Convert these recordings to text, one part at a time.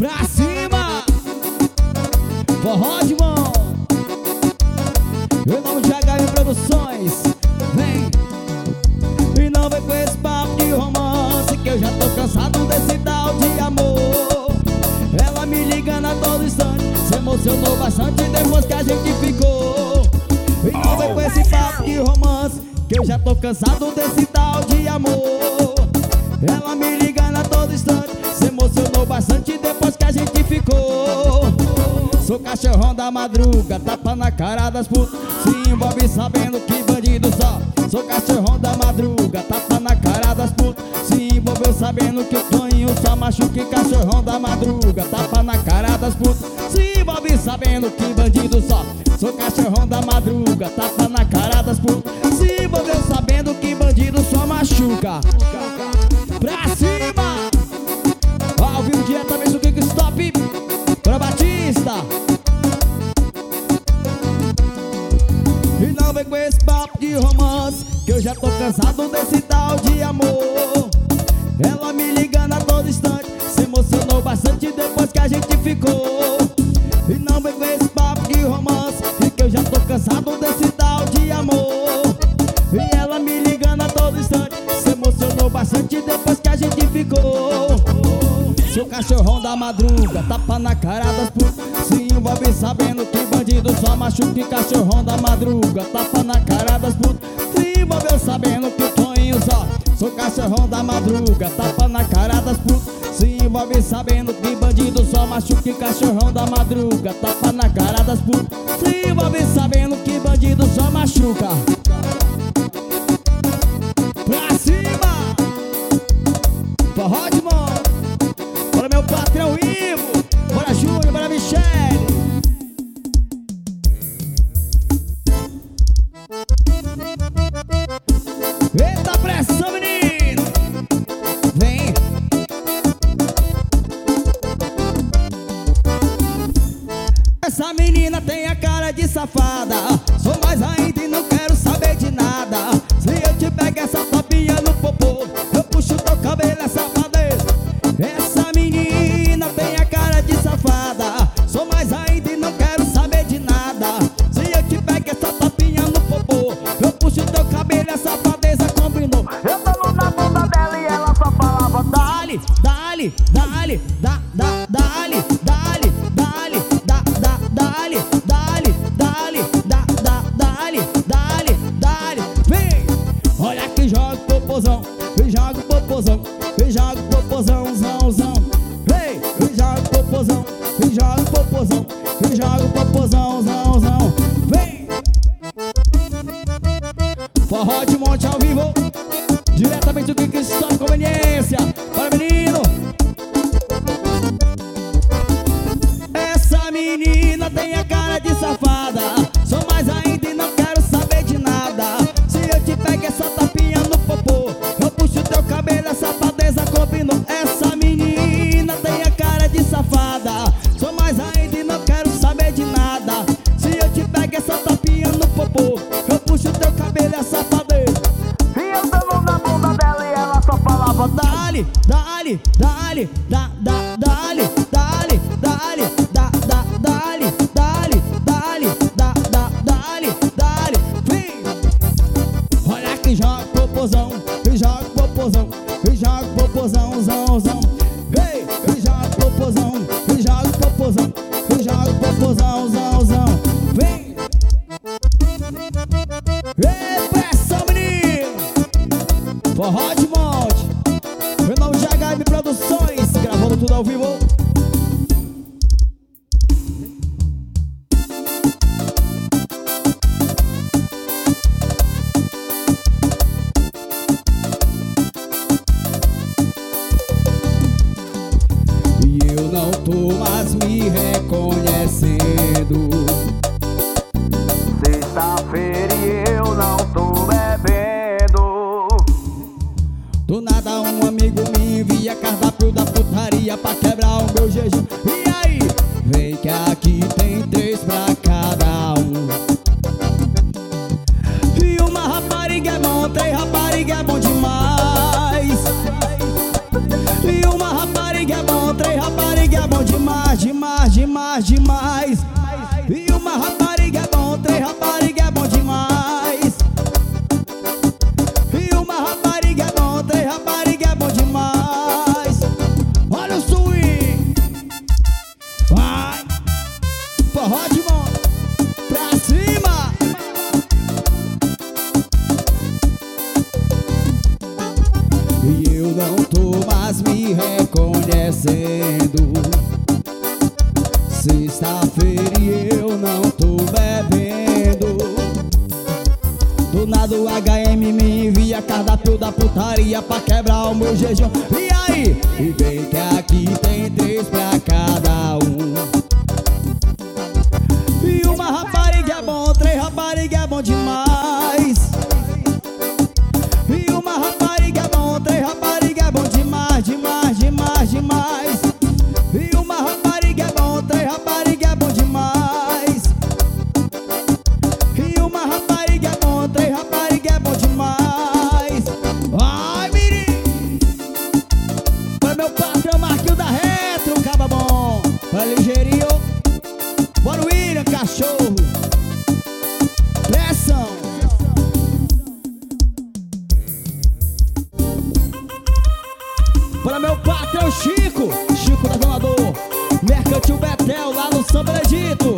Pra cima, forró de mão. Eu não joga em produções. Vem. E não vem com esse papo de romance, que eu já tô cansado desse tal de amor. Ela me ligando a todo instante, se emocionou bastante depois que a gente ficou. E não vem com esse papo de romance, que eu já tô cansado desse tal de amor. Ela me ligando a todo instante, se emocionou bastante depois que a gente ficou. Sou cachorrão da madruga, tapa na cara das putas, se envolve sabendo que bandido só. Sou cachorrão da madruga, tapa na cara das putas, se envolveu sabendo que o Toninho só machuca. Cachorrão da madruga, tapa na cara das putas, se envolve sabendo que bandido só. Sou cachorrão da madruga, tapa na cara das putas, se envolveu sabendo que bandido só machuca. Pra cima, ao vivo diretamente do Quick Stop, pra Batista. E não vem com esse papo de romance, que eu já tô cansado desse tal de amor. Ela me ligando a todo instante, se emocionou bastante depois que a gente ficou. E não vem com esse papo de romance, que eu já tô cansado desse tal de amor. E ela me ligando a todo instante, se emocionou bastante depois que a gente ficou. Sou cachorrão da madruga, tapa na cara das putas, se envolve sabendo que bandido só machuca. Cachorrão da madruga, tapa na cara das putas, se envolveu sabendo que o Toninho só. Sou cachorrão da madruga, tapa na cara das putas, se envolve sabendo que bandido só machuca. Cachorrão da madruga, tapa na cara das putas, se envolve sabendo que bandido só machuca. Pra cima, forró de mão. Bora meu patrão Ivo, bora Júnior, bora Michele. Eita pressão, menino. Vem. Essa menina tem a cara de safada, sou mais ainda e não quero saber de nada. Se eu te pego essa tapinha no popô, eu puxo teu cabelo, é safadeza. Essa menina tem a cara de safada, sou mais ainda e não quero saber de nada. Se eu te pego essa tapinha no popô, eu puxo teu cabelo, é safadeza, combinou. Eu tava na bunda dela e ela só falava dale, dale, dale, dale, dale, dale, dale, dale, dale, dale, dale, dale, dale, vem! Olha que joga o popozão, e joga o popozão, e joga o popozão, zão, zão. Vem! E joga o popozão, e joga o popozão, e joga o popozão, zão, zão. Vem! Forró de monte ao vivo, diretamente do Quick Stop Conveniência. Para menino! Essa menina tem a cara de safada, sou mais ainda e não quero saber de nada. Se eu te pego essa tapinha no popô, eu puxo teu cabelo, a safadeza combinou. Essa menina tem a cara de safada, sou mais ainda e não quero saber de nada. Se eu te pego essa tapinha no popô, eu puxo teu cabelo, a safadeza. E eu tava na bunda dela e ela só falava dale, dale, dale, dale, dale, dale, dale, dale, dale, dale, dale, dale, vem! Olha que joga popozão, e joga popozão, e joga popozão, zão, zão. Vem! E joga popozão, e joga popozão, e joga popozão, zão, zão. Vem! Ei, pressão, menino! Forró de monte, meu nome é GHM Produções, gravando tudo ao vivo. Não tô mais me reconhecendo. Sexta-feira e eu não tô bebendo. Do nada um amigo me envia cardápio da putaria pra quebrar o meu jejum. E aí? Vem que aqui tem 3 pra cada um. E uma rapariga é bom, 3 rapariga é bom demais. E uma rapariga é bom, 3 rapariga é bom demais. demais, demais, demais. E uma rapariga é bom, três rapariga é bom demais. E uma rapariga é bom, três rapariga é bom demais. Olha o swing. Vai, forró de mão pra cima. E eu não tô mais me reconhecendo. Sexta-feira e eu não tô bebendo. Do nada o HM me envia cardápio da putaria pra quebrar o meu jejum. E aí? E vem que aqui tem 3 pra cada um. E uma rapariga é bom, 3 rapariga é bom demais. E uma rapariga é bom, 3 rapariga é bom demais, demais, demais, demais. E uma rapariga é bom, 3 rapariga é bom demais. E uma rapariga é bom, 3 rapariga é bom demais. Ai, menino, para meu patrão Marquinho da Retro, caba bom. Para ligeirinho, bora William, cachorro. Pressão. Para meu patrão Chico, Chico da Zona do Mercantil Betel, lá no São Benedito.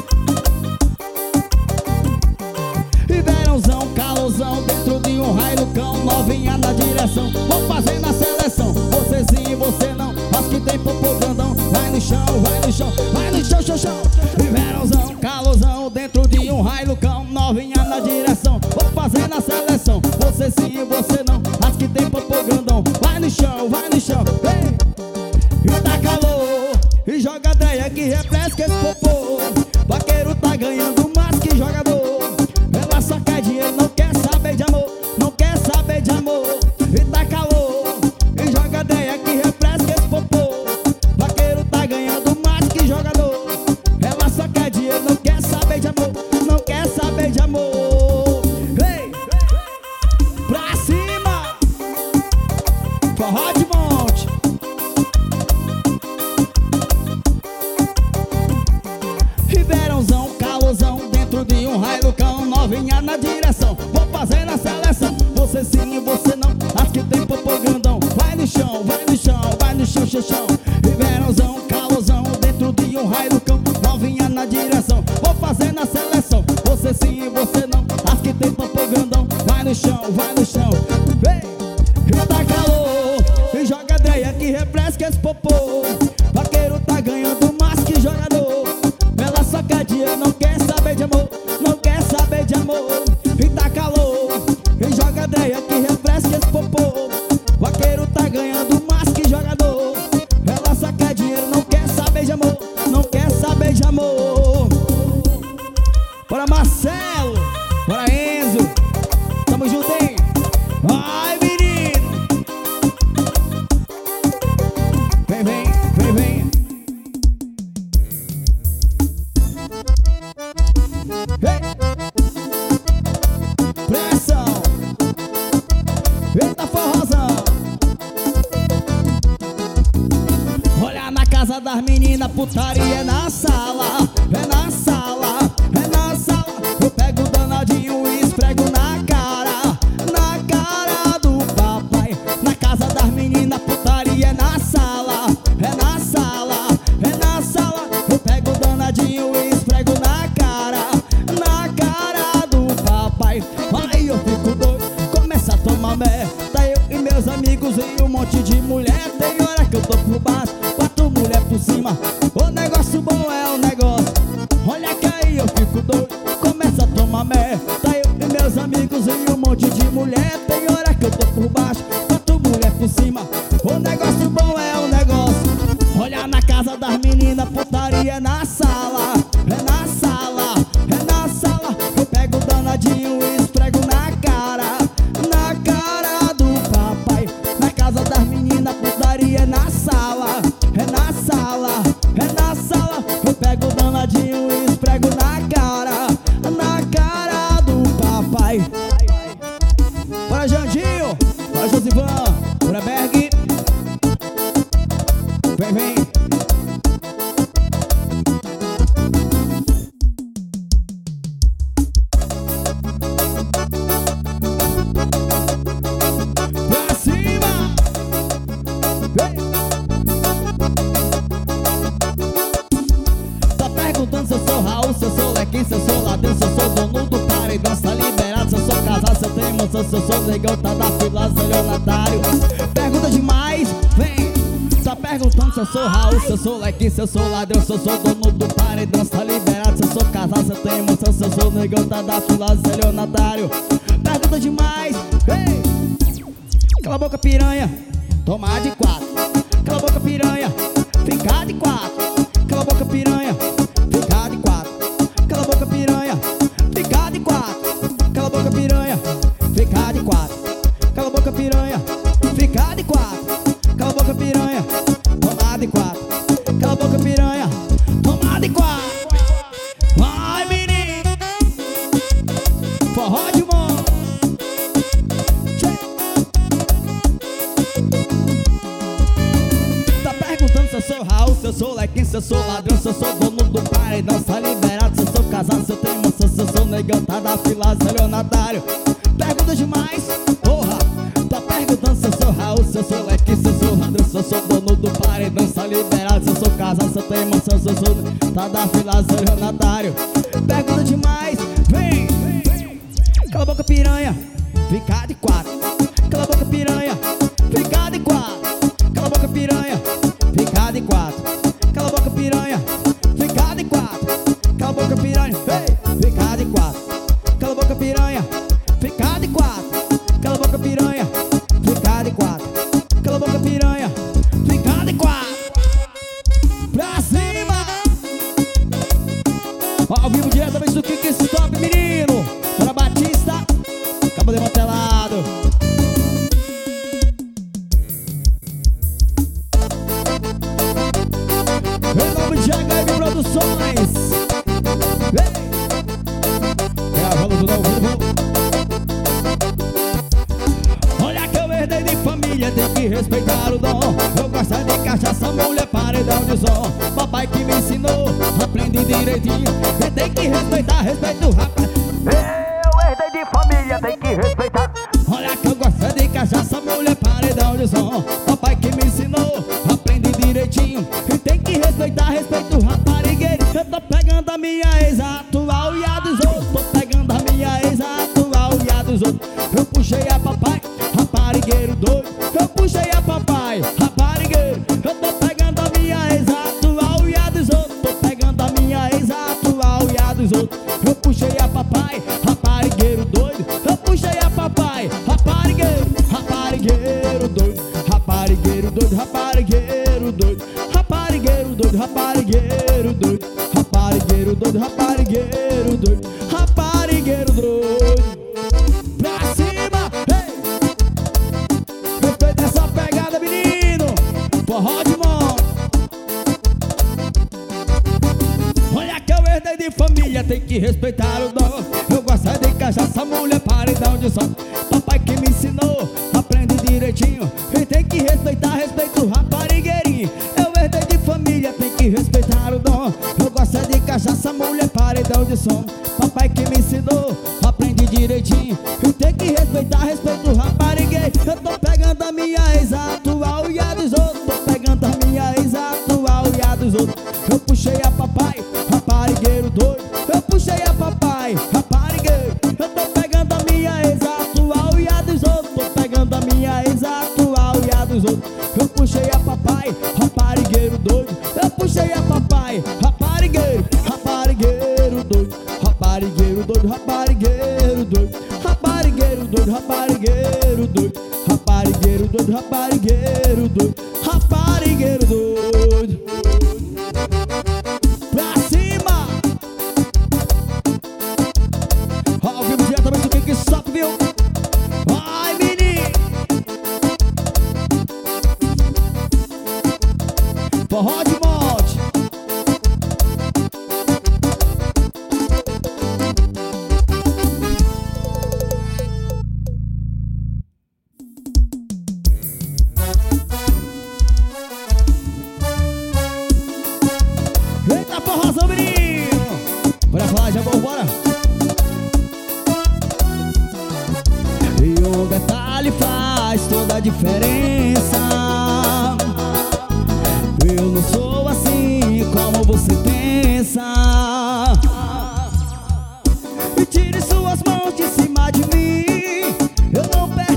E verãozão, calorzão, dentro de um raio cão, novinha na direção, vou fazer na seleção. Você sim e você não, as que tem popô grandão. Vai no chão, vai no chão, vai no chão, chão, chão. E verãozão, calorzão, dentro de um raio cão, novinha na direção, vou fazer na seleção. Você sim e você não, as que tem popô grandão. Vai no chão, ei. E tá calor, e joga dreia que refresca esse popô. Vaqueiro tá ganhando mais que jogador. Ela só quer dinheiro, não quer saber de amor, não quer saber de amor. E tá calor, e joga dreia que refresca esse popô. Vaqueiro tá ganhando mais que jogador. Ela só quer dinheiro, não quer saber de amor, não quer saber de amor. Ei, pra cima, forró de monte. E verãozão, calorzão, dentro de um raio cão, novinha na direção, vou fazer na seleção. Você sim e você não, as que tem popô grandão. Vai no chão, vai no chão, vai no chão, chão, chão. E verãozão, calorzão, dentro de um raio cão, novinha na direção, vou fazer na seleção. Você sim e você não, as que tem popô grandão. Vai no chão, vai no chão. Ei, e tá calor, e joga dreia que refresca esse popô. Vaqueiro tá ganhando mais que jogador. Ela só quer dinheiro, não quer saber de amor, não quer saber de amor. E tá calor, e joga dreia que refresca esse popô. Vaqueiro tá ganhando mais que jogador. Ela só quer dinheiro, não quer saber de amor, não quer saber de amor. Bora Marcelo, bora Enzo, tamo junto, hein? Ai, menino, vem, vem, vem, vem. Ei, pressão, eita forrozão. Olha na casa das meninas, putaria é na sala, é na sala, é na sala. Eu pego o danadinho e esfrego na cara do papai. Na casa das meninas, putaria é na sala, é na sala, é na sala. Eu pego o danadinho e esfrego na cara do papai. Aí eu fico doido, começa a tomar merda. Eu e meus amigos e um monte de mulher. Tem hora que eu tô por baixo, 4 mulheres por cima. O negócio bom é o negócio. Olha que aí eu fico doido, começa a tomar merda. Eu e meus amigos e um monte de mulher. Tem hora que eu tô por baixo, 4 mulheres por cima. O negócio bom é o negócio. Olha na casa das meninas, putaria é na sala, é na sala, é na sala. Eu pego o danadinho e esfrego na cara do papai. Na casa das meninas, putaria é na sala, é na sala, é na sala. Eu pego o danadinho e esfrego na cara do papai. Bora Jandinho, bora Josivan, bora Berg. Vem, vem. negão tá da fila, estelionatário. Pergunta demais, vem. Tá perguntando se eu sou Raul, se eu sou leque, se eu sou ladrão, se eu sou dono do paredão, se tá liberado, se eu sou casado, se eu tenho emoção, se eu sou negão tá da fila, estelionatário. Pergunta demais, vem. Cala a boca, piranha, toma de 4. Cala a boca, piranha, fica de 4. Cala a boca, piranha, fica de 4. Cala a boca, piranha, fica de 4. Cala a boca, piranha, fica de 4. Cala a boca, piranha, fica de 4. Cala a boca, piranha, toma de 4. Cala a boca, piranha, toma de 4. Vai, menino, forró de mão. Tá perguntando se eu sou Raul, se eu sou lequinho, se eu sou ladrão, se eu sou dono do paredão, se tá liberado, se eu sou casado, se eu tenho emoção, se eu sou negão, tá da fila, estelionatário. Pergunta demais, porra. Tá perguntando se eu sou Raul, se eu sou lequinho, se eu sou ladrão, se eu sou dono do paredão, se tá liberado, se eu sou casado, se eu tenho emoção, se eu sou tá da fila, estelionatário. Pergunta demais, vem. Cala a boca, piranha, fica de 4. Cala a boca, piranha, fica de 4. Cala a boca, piranha, fica de 4. Cala a boca, piranha, fica de 4. Cala a boca, piranha, ei, fica de 4. Cala a boca, piranha, fica de 4. Cala a boca, piranha, fica de 4. Cala a boca, piranha, fica de 4. Pra cima. Ao vivo diretamente do Kick Stop, menino. Para Batista, Cabo Desmantelado. Em nome de HM Produções. Gravando tudo ao vivo. Olha que eu herdei de família, tem que respeitar o dom. Eu gosto de cachaça, mulher, paredão de som. Papai que me ensinou, aprendi direitinho. E tem que respeitar, respeita o rapaz. Eu herdei de família, tem que respeitar. Olha que eu gosto de cachaça, mulher, paredão de som. Papai que me ensinou, aprendi direitinho. E tem que respeitar, respeita o raparigueiro. Eu tô pegando a minha ex atual e a dos outros. Tô pegando a minha ex atual e a dos outros. Eu puxei a papai, raparigueiro doido. Eu puxei a papai, raparigueiro. Eu tô pegando a minha ex atual e a dos outros. Tô pegando a minha ex atual e a dos outros. Eu puxei a papai, raparigueiro doido. Eu puxei a papai, raparigueiro, raparigueiro doido. Raparigueiro doido, raparigueiro doido. Raparigueiro doido, raparigueiro doido. Raparigueiro doido, raparigueiro doido. Raparigueiro doido. Pra cima, ei! Respeita essa pegada, menino. Forró de mão. Olha que eu herdei de família, tem que respeitar o dom. Eu gosto de cachaça, mulher, paredão de som. Papai que me ensinou, aprende direitinho. E tem que respeitar, respeita o raparigueirinho. Eu herdei de família, tem que respeitar o dom. Eu gosto de cachaça, mulher, paredão de som. Papai que me ensinou, aprende direitinho. E tem que respeitar, respeita o raparigueiro. Eu tô pegando a minha ex atual e a dos outros. Tô pegando a minha ex atual e a dos outros. Eu puxei a papai, raparigueiro doido. Eu puxei a papai, raparigueiro. Eu tô pegando a minha ex atual e a dos outros. Tô pegando a minha ex atual e a dos outros. Eu puxei a papai, raparigueiro doido. Eu puxei a papai, raparigueiro, raparigueiro doido. Raparigueiro doido, raparigueiro doido. Raparigueiro doido, raparigueiro doido. Raparigueiro doido, raparigueiro doido. Raparigueiro doido. Pra cima. Ao vivo diretamente do Kick Stop, viu? Vai, menino. Forró de monte. Eita, forrozão, menino. Bora falar de amor, bora. E um detalhe faz toda a diferença. Eu não sou assim como você pensa. E tire suas mãos de cima de mim. Eu não perco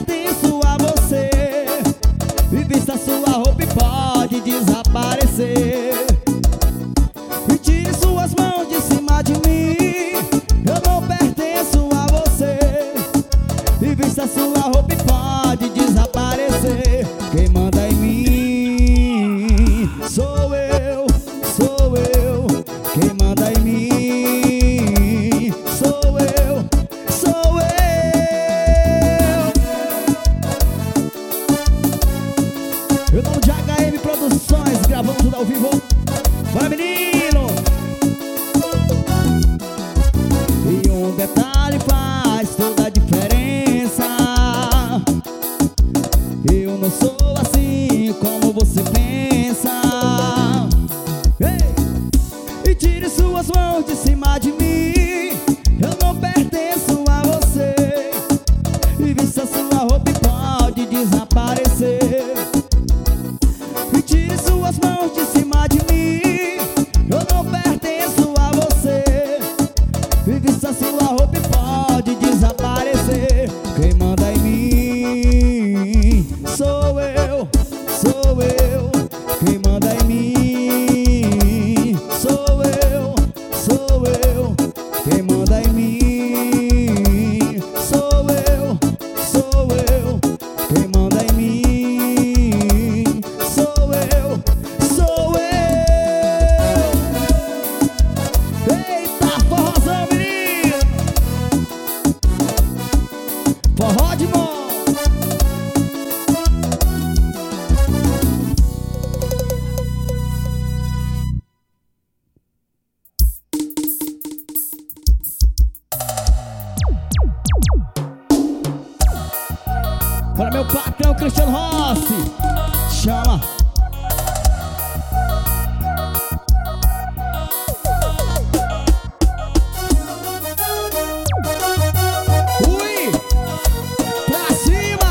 quem manda em mim sou eu, sou eu. Quem manda em mim sou eu, sou eu. Eu tô de HM Produções, gravando tudo ao vivo. Bora, menino! E um detalhe faz toda a diferença. Eu não sou assim como você pensa. Ei! E tire suas mãos de cima de mim. Eu não pertenço a você. E vista sua roupa e pode desaparecer. E tire suas mãos de cima de mim. Eu não pertenço a você. E vista sua roupa e pode desaparecer. Quem manda em mim sou eu, sou eu. Quem manda em mim sou eu, sou eu. Quem manda em mim sou eu, sou eu. Quem manda em mim sou eu, sou eu. Eita, forrozão, menino! Forró de mão! Para meu patrão Cristiano Rossi, chama. Ui, pra cima.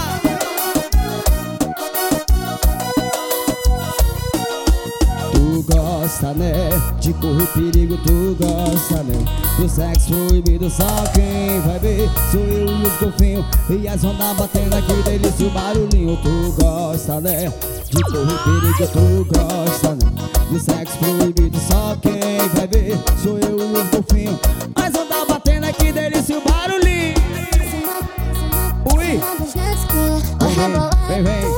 Tu gosta, né, de correr perigo, tu gosta, né, do sexo proibido, só quem vai ver sou eu e os golfinhos. E as ondas batendo aqui, delícia o barulhinho. Tu gosta, né, de correr perigo, tu gosta, né, do sexo proibido, só quem vai ver sou eu e os golfinhos. As ondas batendo aqui, delícia o barulhinho. Ui, vem, vem.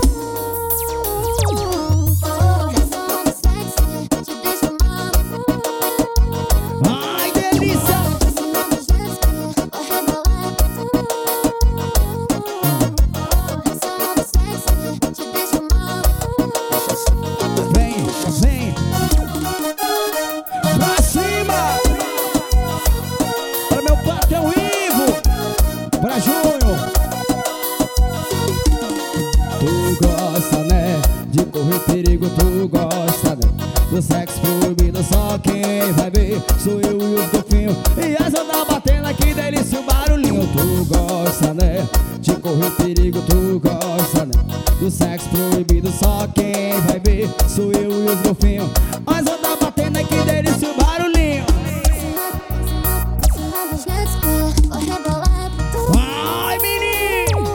Ai, delícia! Vem, vem. Pra cima! Para meu patrão Ivo, para Júnior. Tu gosta, né, de correr perigo, tu gosta, né, do sexo proibido, só quem vai ver sou eu e os golfinhos. E as ondas batendo aqui, delícia o barulhinho. Tu gosta, né, de correr perigo, tu gosta, né, do sexo proibido, só quem vai ver sou eu e os golfinhos. As ondas batendo aqui, delícia o barulhinho. Ai, menino!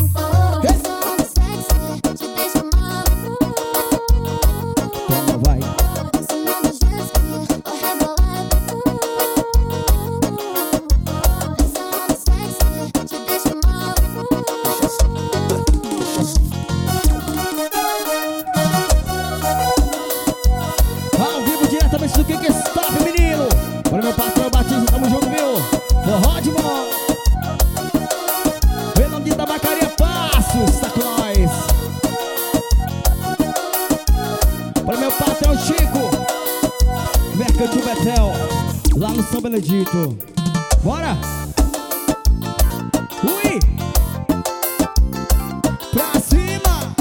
Toma, vai. Ao vivo, diretamente do Kick Stop, menino. Para meu patrão Batista, tamo junto, viu? Forró de mão. Em nome de Tabacaria Passos, tá com nós. Para meu patrão Chico, Mercantil Betel, lá no São Benedito. Bora! Ui! Pra cima!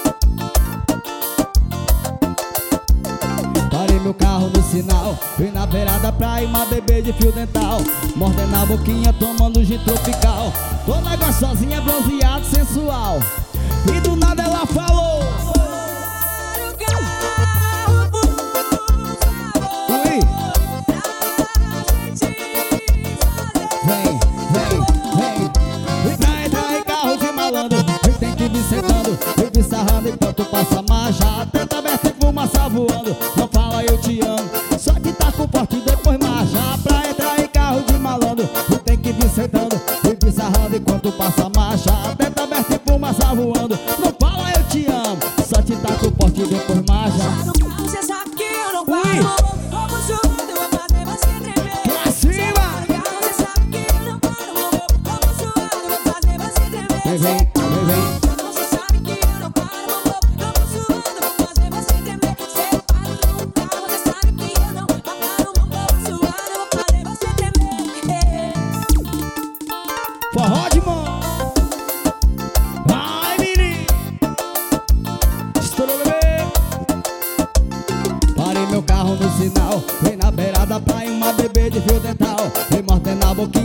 Parei meu carro no sinal, fui na beirada da praia, uma bebê de fio dental, mordendo a boquinha, tomando gin tropical. Toda gostosinha, bronzeada, sensual. E do nada ela falou: ui! Vem, vem, vem. Vem pra entrar em carro de malandro. Vem, tem que vir sentando, vem vir sarrando enquanto passa a marcha. Tenta ver se fumaça voando. Não fala eu te amo, só que tá com forte e depois marcha. Pra entrar em carro de malandro, vem, tem que vir sentando, vem vir sarrando enquanto passa a marcha. Tenta ver se fumaça voando. Não fala eu te amo,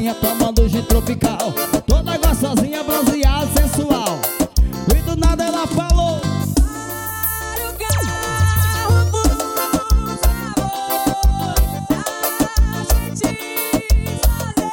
novinha tomando gin tropical, toda gostosinha, bronzeada, sensual. E do nada ela falou: para o carro, por favor, pra gente fazer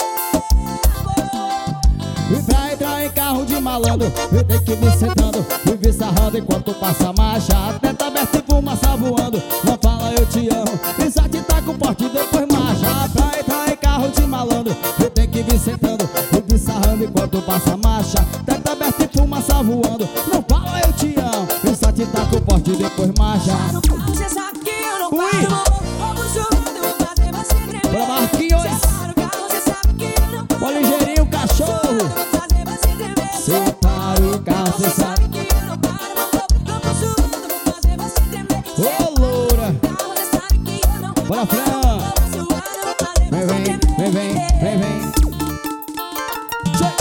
amor. E pra entrar em carro de malandro, eu tenho que me sentando e vir sarrando enquanto passa a marcha. A teta aberta e fumaça voando, não fala eu te amo, e só te taca o porte e depois marcha. Pra entrar em carro de malandro, eu tenho que vir sentando e vir sarrando enquanto passa a marcha. Teta aberta e fumaça voando, não fala eu te amo, e só te taca o porte e depois marcha. No carro você sabe que eu não paro, vou chorando, eu vou fazer você tremer. Bora, Marquinhos. Separa o carro, você sabe que eu não paro, Ó, ligeirinho, cachorro. vou fazer você tremer. Separa o carro, cê sabe. que eu não paro, vou chorando, vou fazer você tremer. Ô, loura. Carro, você sabe que eu não Bora, paro, Fran. vou suar, vou fazer Vem, você vem, tremer. vem, vem, vem, vem. Tchê.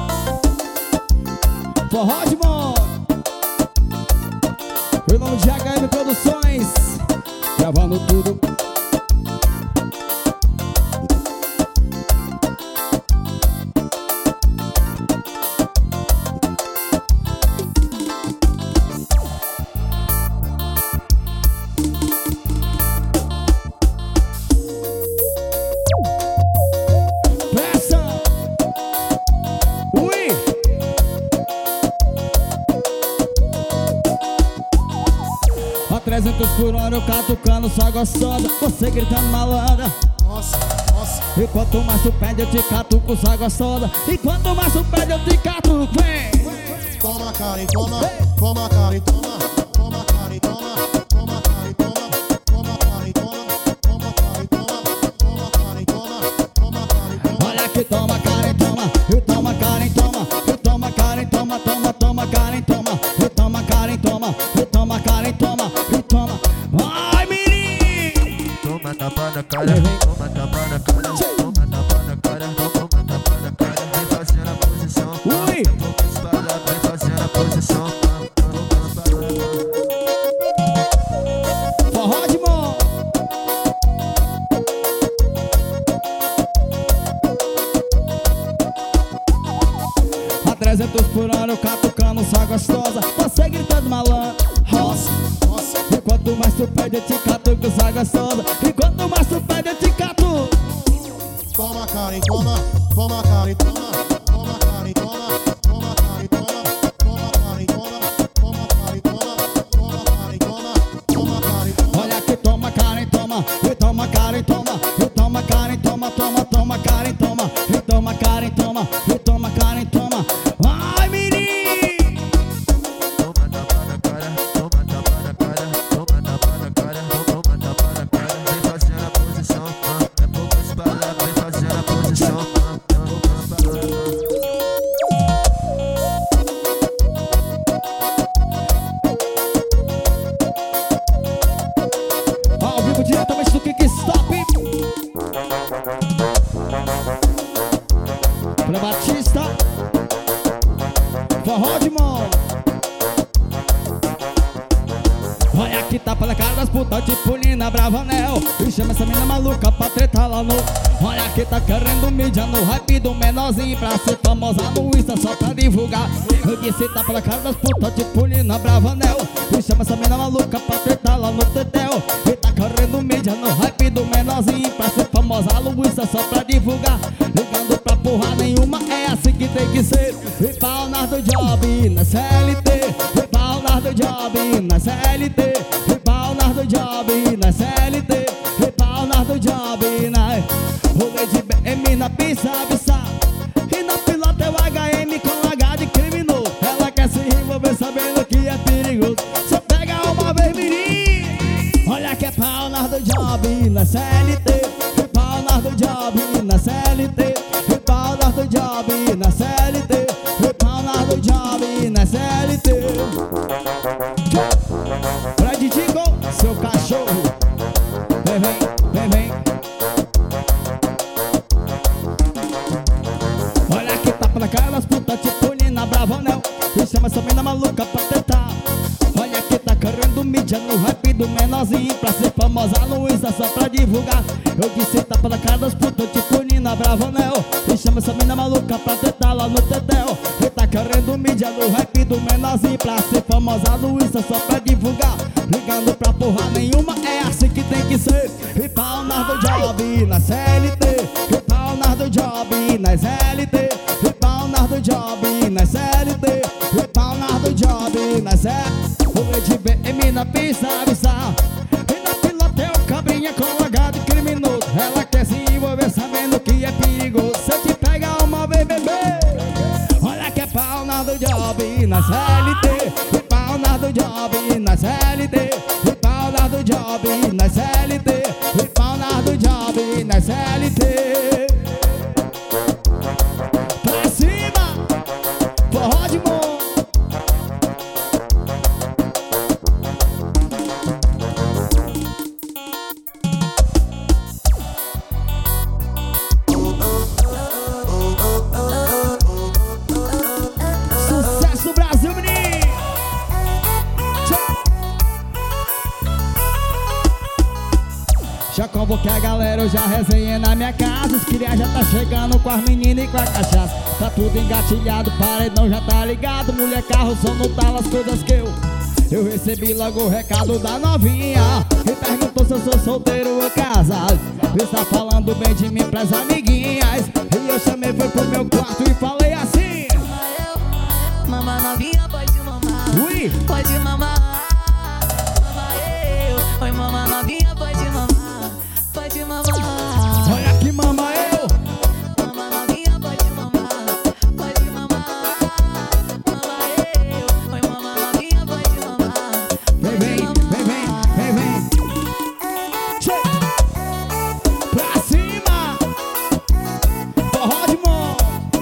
Forró de mão. Em nome de HM Produções, gravando tudo. Pressa! Ui! A 300 por hora eu catucando só gostosa, você gritando malandra. Nossa, nossa. E quanto mais tu pede eu te catuco só gostosa, e quanto mais tu pede eu te catuco, vem! Toma, cara, e toma. Toma, cara, e toma. Toma, cara, e toma. Toma, cara, e toma. Toma, cara, e toma. Toma, cara, e toma. Toma, cara, e toma. Toma, cara, e toma. Olha que toma, Karen, toma, e toma, Karen, toma, e toma, Karen, toma, toma, toma, Karen, toma, e toma, Karen, toma, e toma, Karen, toma, e toma. Ai, menino! Toma tapa na cara, toma tapa na cara, toma tapa na cara, toma tapa na cara, vem fazendo a posição. Ui! Pouca espada, vem fazendo a posição. Forró de mão! A 300 por hora eu catucando só gostosa, você gritando malandro. Nossa, nossa. E quanto mais tu pede eu te catuco só gostosa, e quanto mais tu pede eu te catuco. Toma, cara, e toma. Toma, cara, e toma. Toma, cara, e toma. Toma, cara, e toma. Toma, cara, e toma. Toma, cara, e toma. Toma, cara, e toma. Toma, cara, e toma. Olha que toma, Karen, toma, e toma, Karen, toma, e toma, Karen, toma, toma, toma, Karen, toma, e toma, Karen, toma, e toma, Karen, toma. Ai, menino! Toma tapa na cara, toma tapa na cara, toma tapa na cara, toma tapa na cara, vem fazendo a posição. É pouca espada, vem fazendo a posição. Ao vivo diretamente do Kickstop. Pra Batista. Forró de mão. Olha que tapa na cara das putas, tipo Nina Bravanel. E chama essa mina maluca pra tretar lá no. Olha que tá querendo mídia no hype do menorzinho, pra ser famosa no Insta só pra divulgar. Eu disse tapa na cara das putas, tipo Nina Bravanel. E chama essa mina maluca pra tretar lá no Tetel. E tá querendo mídia no hype do menorzinho, pra ser famosa no Insta só pra divulgar. Ligando pra porra nenhuma, é assim que tem que ser. E pau nas do job na CLT. E pau nas do job na CLT. E pau nas do job na CLT. E pau nas do job na. Rolê de BM na pista, abissar. E na pilota é o HM com H de criminoso. Ela quer se envolver sabendo que é perigoso. Você pega uma vez, menino. Olha que é pau nas do job na CLT. E pau nas do job na CLT. E pau nas do job na CLT. E pau nas do job na CLT. Fred Digo, seu cachorro. Vem, vem, vem, vem. Olha que tapa na cara das putas, tipo Nina Bravanel. E chama essa mina maluca pra tentar. Olha que tá querendo mídia no hype do menorzinho, pra ser famosa no Insta só pra divulgar. Eu disse tapa na cara das putas, tipo Nina Bravanel. E chama essa mina maluca pra tentar lá no tetel. E tá querendo mídia no rap do menorzinho. Pra ser famosa Luísa só pra divulgar. Ligando pra porra nenhuma, é assim que tem que ser. E pau nas do job na CLT. E pau nas do job na CLT. E pau nas do job na CLT. E pau nas do job na CLT. Rolê de BM na pista, avisar. E na fila tem um cabrinha com H de criminoso. Ela quer se envolver sabendo que é perigoso. Se eu te pegar uma vez, bebê, olha que é pau na do job na CLT. E pau na do job na CLT. E pau na do job na CLT. E pau na do job na CLT. Pra cima, forró de mão. Sucesso Brasil, menino! Já convoquei a galera, eu já resenhei na minha casa. Os crias já tá chegando com as meninas e com a cachaça. Tá tudo engatilhado, paredão já tá ligado. Mulher, carro, som no talo, as coisas que eu recebi logo o recado da novinha. E perguntou se eu sou solteiro ou casado. Está falando bem de mim pras amiguinhas. E eu chamei, foi pro meu quarto e falei assim: Mama novinha, pode mamar. ui, Pode mamar. Mama eu. Oi, mama novinha, pode mamar. Pode mamar. olha que mama eu. Mama novinha, pode mamar. Pode mamar. Mama eu. Oi, mama novinha, pode mamar. Vem, vem, vem, vem, vem, vem. Che. Pra cima, forró de mão.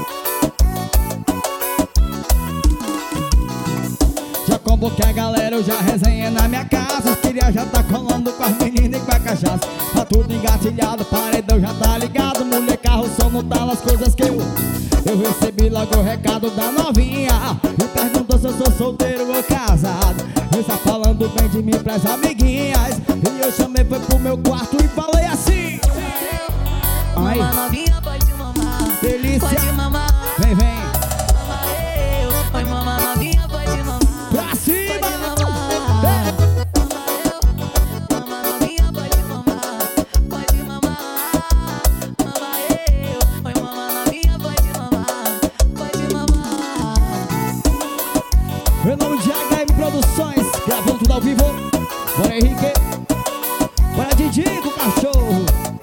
Já convoquei a galera, eu já resenhei na minha casa. Os crias já tá colando com as meninas e com a cachaça. Tá tudo engatilhado, paredão já tá ligado. Mulher, carro, som no talo, as coisas que eu recebi logo o recado da novinha. E perguntou se eu sou solteiro ou casado. Está falando bem de mim pras amiguinhas. E eu chamei, foi pro meu quarto e falei assim: ai, Mama novinha, pode mamar. delícia, Pode mamar. vem, vem. Mama eu. Oi, mama novinha, pode mamar. Pra cima, Pode mamar. Mama eu. Mama novinha, pode mamar. Pode mamar. Mama eu. Oi, mama novinha, pode mamar. Pode mamar. Meu nome de HM Produções, gravando tudo ao vivo. Bora Henrique, bora Didi com o cachorro.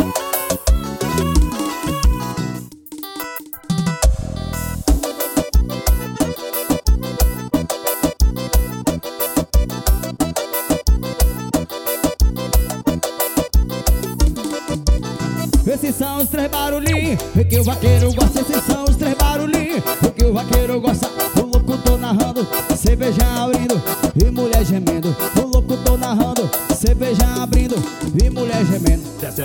Esses são os três barulhinhos que o vaqueiro gosta. Esses são os três barulhinhos que o vaqueiro gosta. O louco tô narrando, cerveja abrindo e mulher gemendo. O louco tô narrando, cerveja abrindo e mulher gemendo.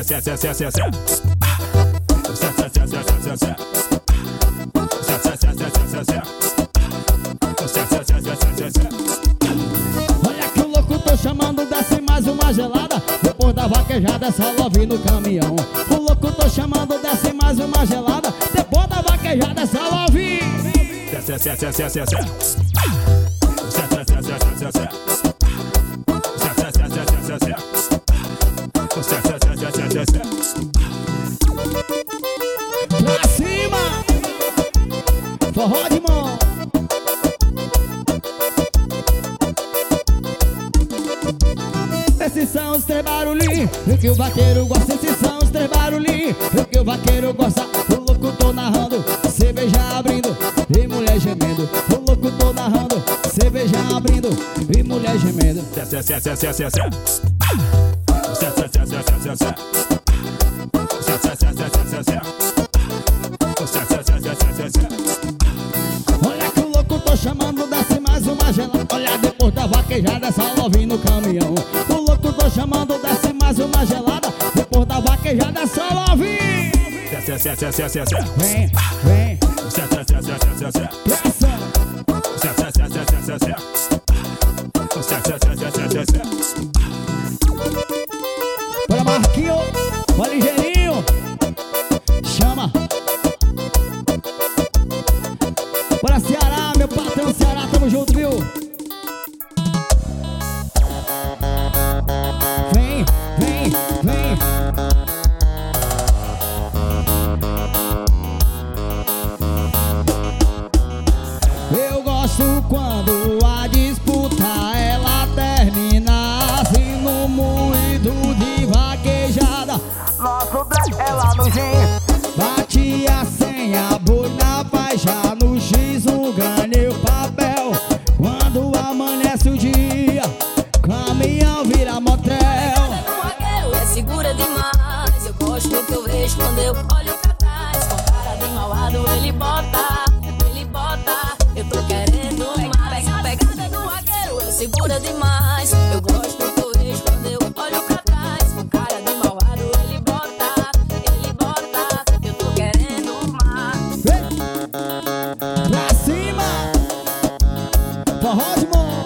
Olha que o louco tô chamando, desce mais uma gelada. Depois da vaquejada é só love no caminhão. O louco tô chamando, desce mais uma gelada. Depois da vaquejada é só love. Pra cima, forró de mão. Esses são os três barulhinhos que o vaqueiro gosta. Esses são os três barulhinhos que o vaqueiro gosta. O louco tô narrando, cerveja abrindo e mulher gemendo. O louco tô narrando, cerveja abrindo e mulher gemendo. Olha que o louco tô chamando, desce mais uma gelada. Olha, depois da vaquejada é só love no caminhão. O louco tô chamando, desce mais uma gelada. Depois da vaquejada é só love. Vem, vem, pressa. Bora Marquinho, bora ligeirinho. Chama. segura demais. Eu gosto do ex quando eu olho pra trás. Com cara de malvado ele bota, eu tô querendo mais. Pra cima, forró de mão.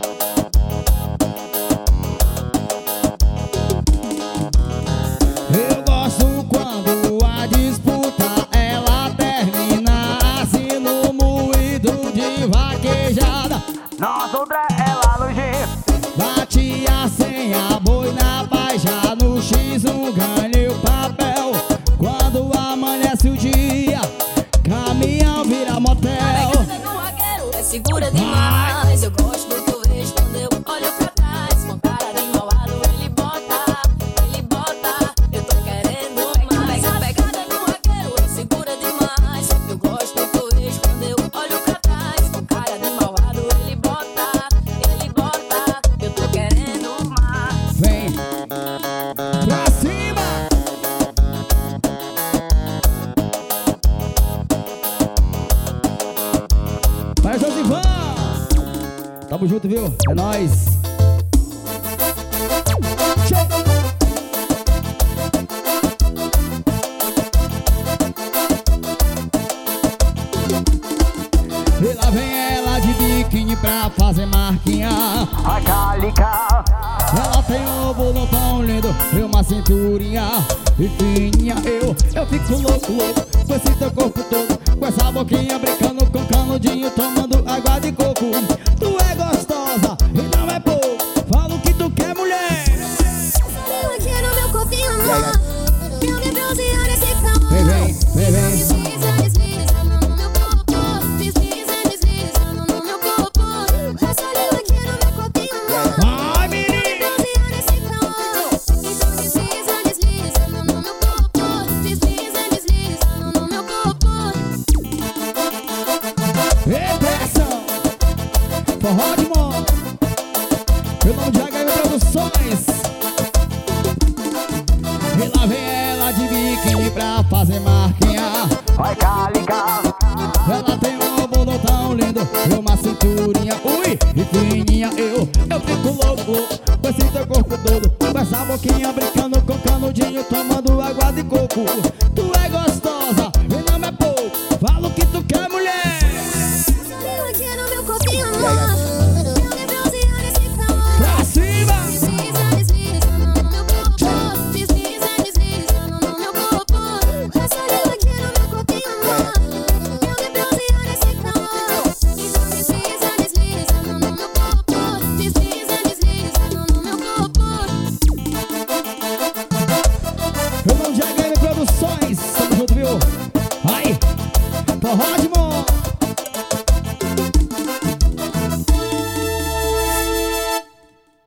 Eu gosto quando a disputa ela termina assim no moído de vaquejada. Nosso André é lá no G. Bate a senha, boi na baixa, no X1 ganhei o papel. Quando amanhece o dia, caminhão vira motel. Pegada no vaqueiro é segura demais. Eu gosto do que eu vejo quando eu olho pra trás. Com cara de malvado ele bota, eu tô querendo mais. A pegada no vaqueiro é segura demais. Eu gosto do que eu vejo quando eu olho pra trás. Com cara de malvado ele bota, eu tô querendo mais. Vem pra cima. Vai, Josivan. Tamo junto, viu? É nóis. E lá vem ela de biquíni pra fazer marquinha. Vai calicar. Ela tem um bolão tão lindo e uma cinturinha e fininha. Eu fico louco com esse teu corpo todo, com essa boquinha brincando com canudinho, tomando água de coco. Tu é gostosa e não é pouco, fala o que tu quer, mulher. Eu aqui no meu corpinho, amor. Eu me bronzear nesse calor. Vem. Desliza, desliza no meu corpo. Desliza, desliza no meu corpo. Passa eu aqui no meu corpinho, amor. Vai, menino. Bronzear nesse calor. Então desliza, desliza no meu corpo. Desliza, desliza no meu corpo. E pressão, forró de mão, pelo nome de HM Produções. E lá vem ela de biquíni pra fazer marquinha. Vai calicar. Ela tem um bolão tão lindo e uma cinturinha, ui, e fininha. Eu fico louco com esse teu corpo todo, com essa boquinha brincando com canudinho, tomando água de coco. Tu é gostosa e não é pouco, fala o que tu quer, mulher. Eu aqui no meu corpinho, amor. Eu me bronzear nesse calor. Pra cima. Desliza, desliza no meu corpo. Desliza, desliza no meu corpo. Passa eu aqui no meu corpinho, amor. Eu me bronzear nesse calor. Então desliza, desliza no meu corpo. Desliza, desliza no meu corpo. Pelo nome de HM Produções, tamo junto, viu? Aí, forró de mão.